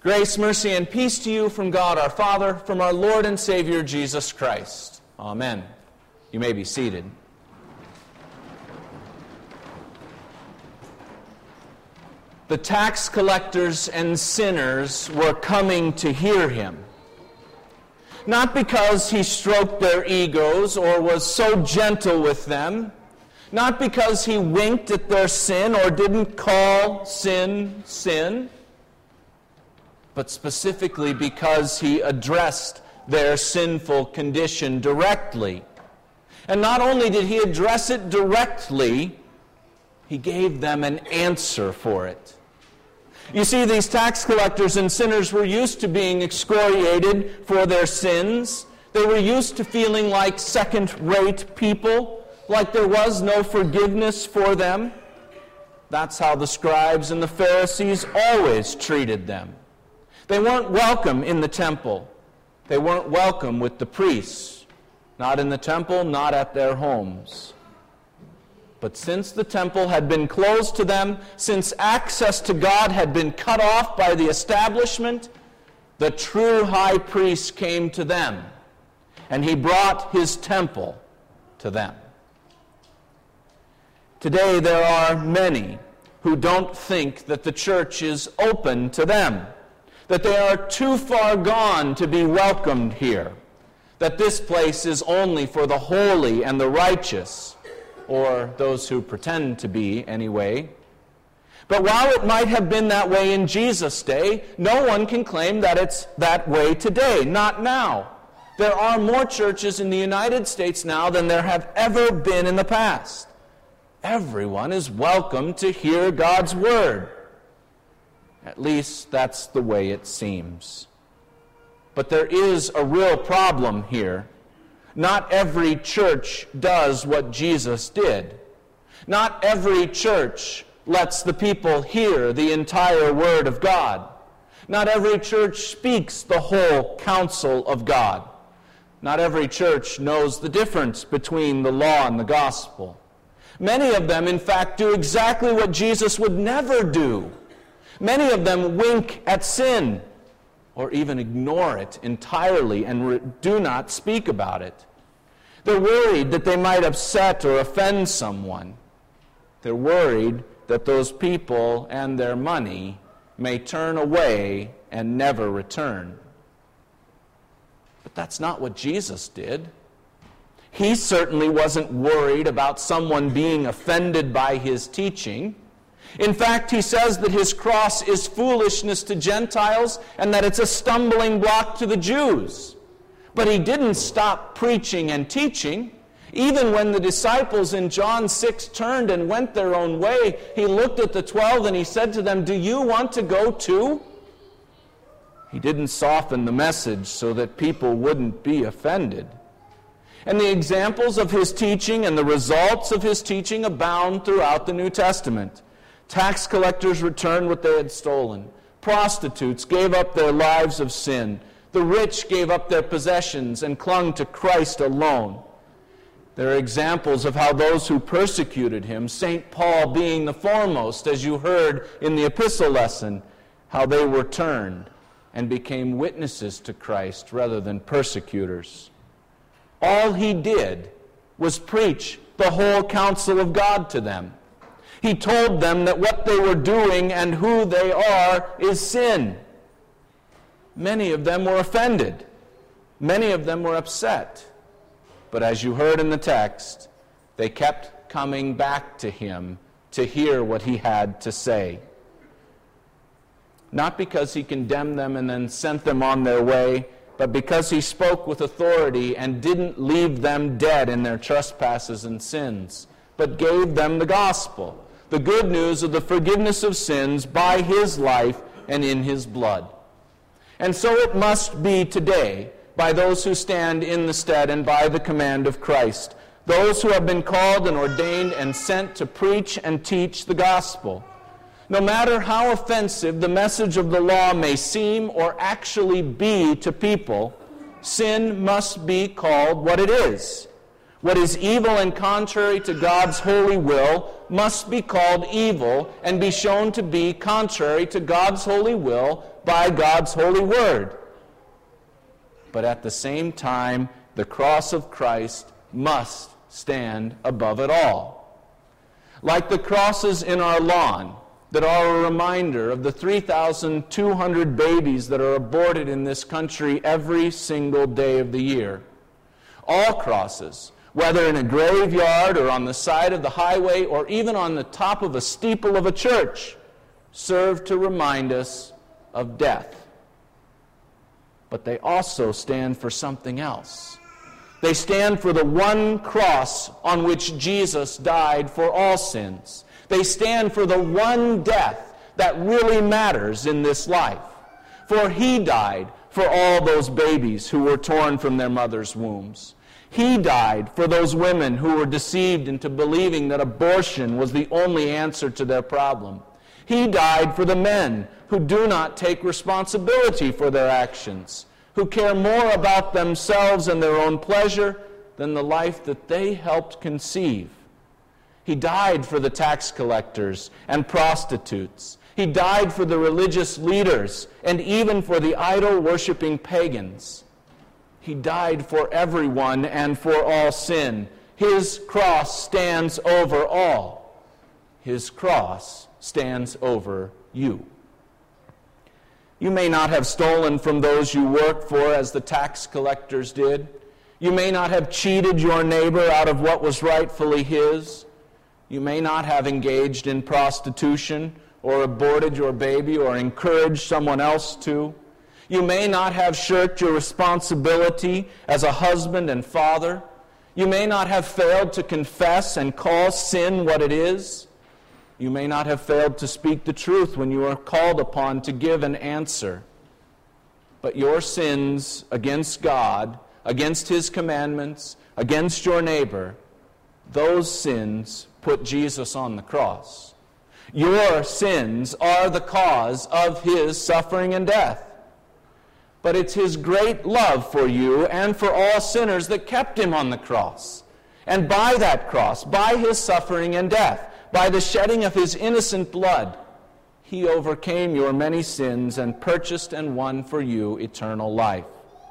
Grace, mercy, and peace to you from God our Father, from our Lord and Savior Jesus Christ. Amen. You may be seated. The tax collectors and sinners were coming to hear him. Not because he stroked their egos or was so gentle with them, not because he winked at their sin or didn't call sin, sin, but specifically because he addressed their sinful condition directly. And not only did he address it directly, he gave them an answer for it. You see, these tax collectors and sinners were used to being excoriated for their sins. They were used to feeling like second-rate people, like there was no forgiveness for them. That's how the scribes and the Pharisees always treated them. They weren't welcome in the temple. They weren't welcome with the priests. Not in the temple, not at their homes. But since the temple had been closed to them, since access to God had been cut off by the establishment, the true high priest came to them, and he brought his temple to them. Today there are many who don't think that the church is open to them, that they are too far gone to be welcomed here, that this place is only for the holy and the righteous, or those who pretend to be anyway. But while it might have been that way in Jesus' day, no one can claim that it's that way today, not now. There are more churches in the United States now than there have ever been in the past. Everyone is welcome to hear God's word. At least that's the way it seems. But there is a real problem here. Not every church does what Jesus did. Not every church lets the people hear the entire Word of God. Not every church speaks the whole counsel of God. Not every church knows the difference between the law and the gospel. Many of them, in fact, do exactly what Jesus would never do. Many of them wink at sin, or even ignore it entirely and do not speak about it. They're worried that they might upset or offend someone. They're worried that those people and their money may turn away and never return. But that's not what Jesus did. He certainly wasn't worried about someone being offended by his teaching. In fact, he says that his cross is foolishness to Gentiles and that it's a stumbling block to the Jews. But he didn't stop preaching and teaching. Even when the disciples in John 6 turned and went their own way, he looked at the 12 and he said to them, "Do you want to go too?" He didn't soften the message so that people wouldn't be offended. And the examples of his teaching and the results of his teaching abound throughout the New Testament. Tax collectors returned what they had stolen. Prostitutes gave up their lives of sin. The rich gave up their possessions and clung to Christ alone. There are examples of how those who persecuted him, St. Paul being the foremost, as you heard in the epistle lesson, how they were turned and became witnesses to Christ rather than persecutors. All he did was preach the whole counsel of God to them. He told them that what they were doing and who they are is sin. Many of them were offended. Many of them were upset. But as you heard in the text, they kept coming back to him to hear what he had to say. Not because he condemned them and then sent them on their way, but because he spoke with authority and didn't leave them dead in their trespasses and sins, but gave them the gospel, the good news of the forgiveness of sins by his life and in his blood. And so it must be today by those who stand in the stead and by the command of Christ, those who have been called and ordained and sent to preach and teach the gospel. No matter how offensive the message of the law may seem or actually be to people, sin must be called what it is. What is evil and contrary to God's holy will must be called evil and be shown to be contrary to God's holy will by God's holy word. But at the same time, the cross of Christ must stand above it all. Like the crosses in our lawn that are a reminder of the 3,200 babies that are aborted in this country every single day of the year. All crosses, whether in a graveyard or on the side of the highway or even on the top of a steeple of a church, serve to remind us of death. But they also stand for something else. They stand for the one cross on which Jesus died for all sins. They stand for the one death that really matters in this life. For he died for all those babies who were torn from their mothers' wombs. He died for those women who were deceived into believing that abortion was the only answer to their problem. He died for the men who do not take responsibility for their actions, who care more about themselves and their own pleasure than the life that they helped conceive. He died for the tax collectors and prostitutes. He died for the religious leaders and even for the idol-worshiping pagans. He died for everyone and for all sin. His cross stands over all. His cross stands over you. You may not have stolen from those you work for as the tax collectors did. You may not have cheated your neighbor out of what was rightfully his. You may not have engaged in prostitution or aborted your baby or encouraged someone else to. You may not have shirked your responsibility as a husband and father. You may not have failed to confess and call sin what it is. You may not have failed to speak the truth when you are called upon to give an answer. But your sins against God, against His commandments, against your neighbor, those sins put Jesus on the cross. Your sins are the cause of His suffering and death. But it's His great love for you and for all sinners that kept Him on the cross. And by that cross, by His suffering and death, by the shedding of His innocent blood, He overcame your many sins and purchased and won for you eternal life.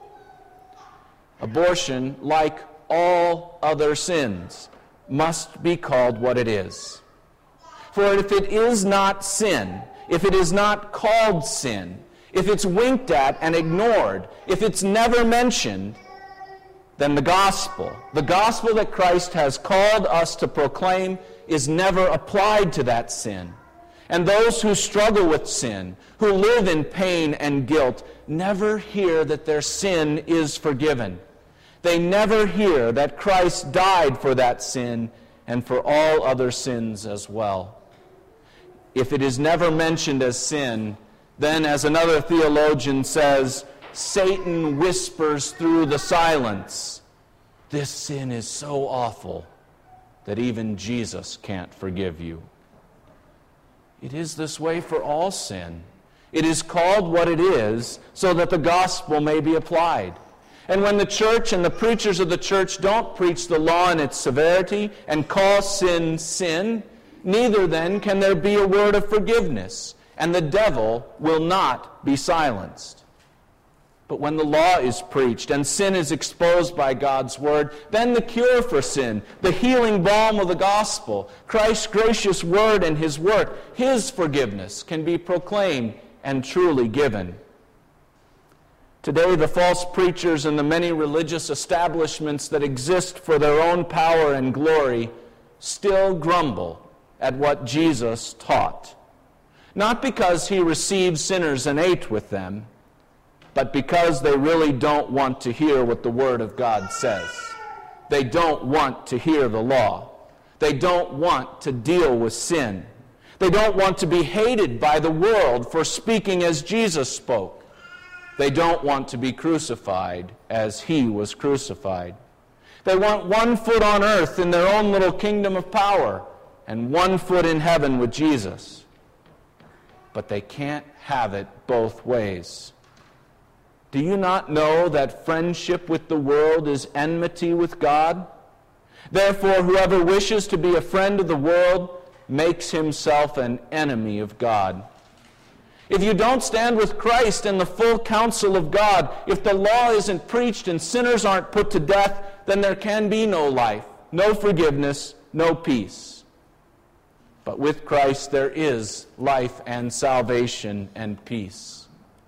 Abortion, like all other sins, must be called what it is. For if it is not sin, if it is not called sin, if it's winked at and ignored, if it's never mentioned, then the gospel that Christ has called us to proclaim, is never applied to that sin. And those who struggle with sin, who live in pain and guilt, never hear that their sin is forgiven. They never hear that Christ died for that sin and for all other sins as well. If it is never mentioned as sin, then, as another theologian says, Satan whispers through the silence, "This sin is so awful that even Jesus can't forgive you." It is this way for all sin. It is called what it is so that the gospel may be applied. And when the church and the preachers of the church don't preach the law in its severity and call sin, sin, neither then can there be a word of forgiveness, and the devil will not be silenced. But when the law is preached and sin is exposed by God's word, then the cure for sin, the healing balm of the gospel, Christ's gracious word and His work, His forgiveness can be proclaimed and truly given. Today, the false preachers and the many religious establishments that exist for their own power and glory still grumble at what Jesus taught. Not because He received sinners and ate with them, but because they really don't want to hear what the Word of God says. They don't want to hear the law. They don't want to deal with sin. They don't want to be hated by the world for speaking as Jesus spoke. They don't want to be crucified as He was crucified. They want one foot on earth in their own little kingdom of power and one foot in heaven with Jesus. But they can't have it both ways. Do you not know that friendship with the world is enmity with God? Therefore, whoever wishes to be a friend of the world makes himself an enemy of God. If you don't stand with Christ in the full counsel of God, if the law isn't preached and sinners aren't put to death, then there can be no life, no forgiveness, no peace. But with Christ there is life and salvation and peace.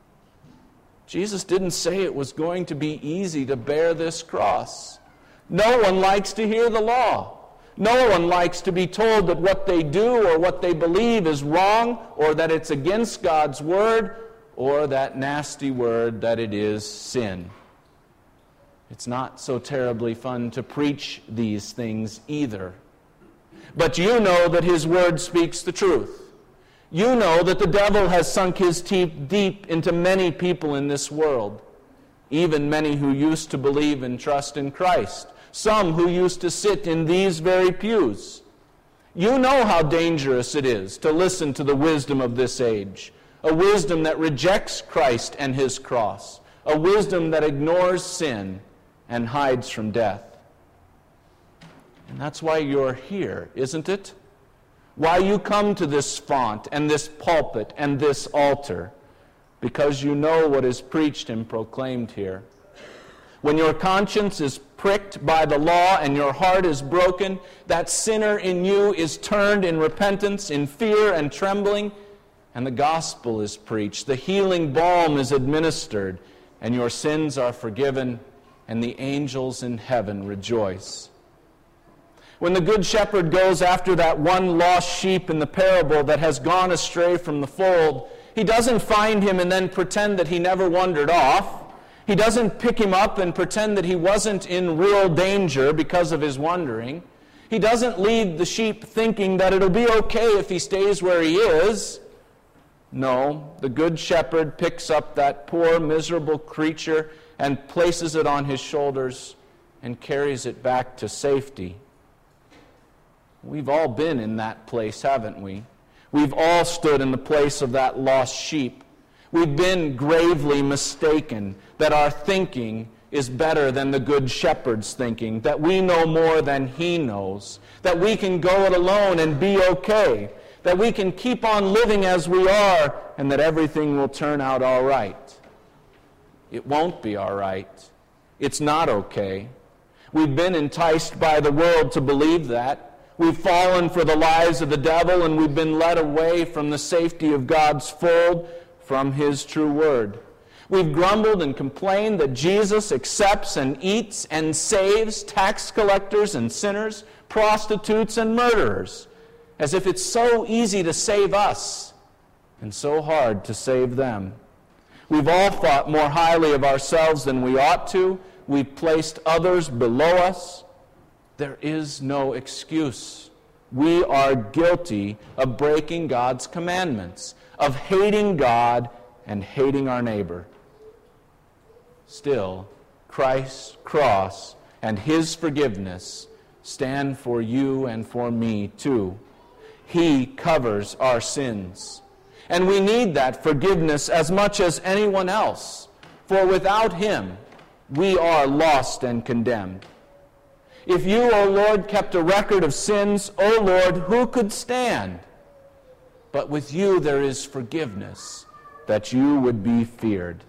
Jesus didn't say it was going to be easy to bear this cross. No one likes to hear the law. No one likes to be told that what they do or what they believe is wrong, or that it's against God's word, or that nasty word that it is sin. It's not so terribly fun to preach these things either. But you know that His word speaks the truth. You know that the devil has sunk his teeth deep into many people in this world, even many who used to believe and trust in Christ. Some who used to sit in these very pews. You know how dangerous it is to listen to the wisdom of this age, a wisdom that rejects Christ and His cross, a wisdom that ignores sin and hides from death. And that's why you're here, isn't it? Why you come to this font and this pulpit and this altar, because you know what is preached and proclaimed here. When your conscience is pricked by the law and your heart is broken, that sinner in you is turned in repentance, in fear and trembling, and the gospel is preached. The healing balm is administered, and your sins are forgiven, and the angels in heaven rejoice. When the Good Shepherd goes after that one lost sheep in the parable that has gone astray from the fold, He doesn't find him and then pretend that he never wandered off. He doesn't pick him up and pretend that he wasn't in real danger because of his wandering. He doesn't leave the sheep thinking that it'll be okay if he stays where he is. No, the Good Shepherd picks up that poor, miserable creature and places it on his shoulders and carries it back to safety. We've all been in that place, haven't we? We've all stood in the place of that lost sheep. We've been gravely mistaken that our thinking is better than the Good Shepherd's thinking, that we know more than He knows, that we can go it alone and be okay, that we can keep on living as we are, and that everything will turn out all right. It won't be all right. It's not okay. We've been enticed by the world to believe that. We've fallen for the lies of the devil, and we've been led away from the safety of God's fold, from His true word. We've grumbled and complained that Jesus accepts and eats and saves tax collectors and sinners, prostitutes and murderers, as if it's so easy to save us and so hard to save them. We've all thought more highly of ourselves than we ought to. We've placed others below us. There is no excuse. We are guilty of breaking God's commandments, of hating God and hating our neighbor. Still, Christ's cross and His forgiveness stand for you and for me too. He covers our sins. And we need that forgiveness as much as anyone else, for without Him, we are lost and condemned. If you, O Lord, kept a record of sins, O Lord, who could stand? But with you there is forgiveness, that you would be feared.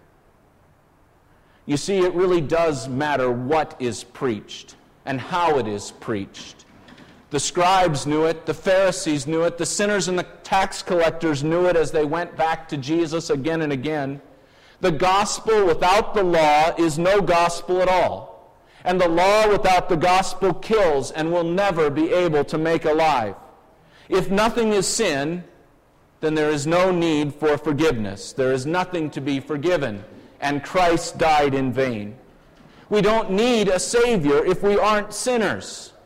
You see, it really does matter what is preached and how it is preached. The scribes knew it, the Pharisees knew it, the sinners and the tax collectors knew it as they went back to Jesus again and again. The gospel without the law is no gospel at all. And the law without the gospel kills and will never be able to make alive. If nothing is sin, then there is no need for forgiveness. There is nothing to be forgiven, and Christ died in vain. We don't need a Savior if we aren't sinners.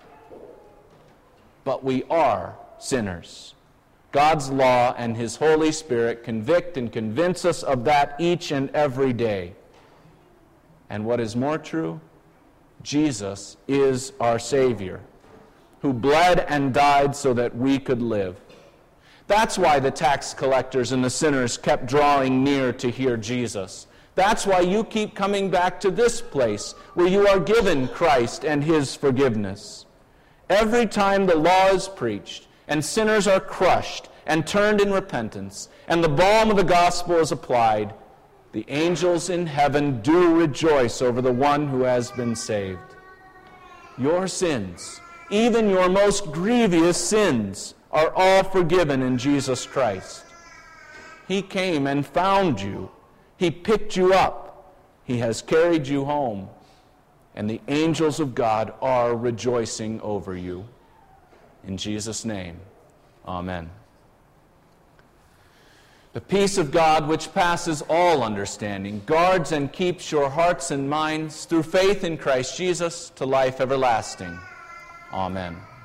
But we are sinners. God's law and His Holy Spirit convict and convince us of that each and every day. And what is more true? Jesus is our Savior, who bled and died so that we could live. That's why the tax collectors and the sinners kept drawing near to hear Jesus. That's why you keep coming back to this place where you are given Christ and His forgiveness. every time the law is preached, and sinners are crushed and turned in repentance, and the balm of the gospel is applied, the angels in heaven do rejoice over the one who has been saved. Your sins, even your most grievous sins, are all forgiven in Jesus Christ. He came and found you. He picked you up. He has carried you home. And the angels of God are rejoicing over you. In Jesus' name, amen. The peace of God, which passes all understanding, guards and keeps your hearts and minds through faith in Christ Jesus to life everlasting. Amen.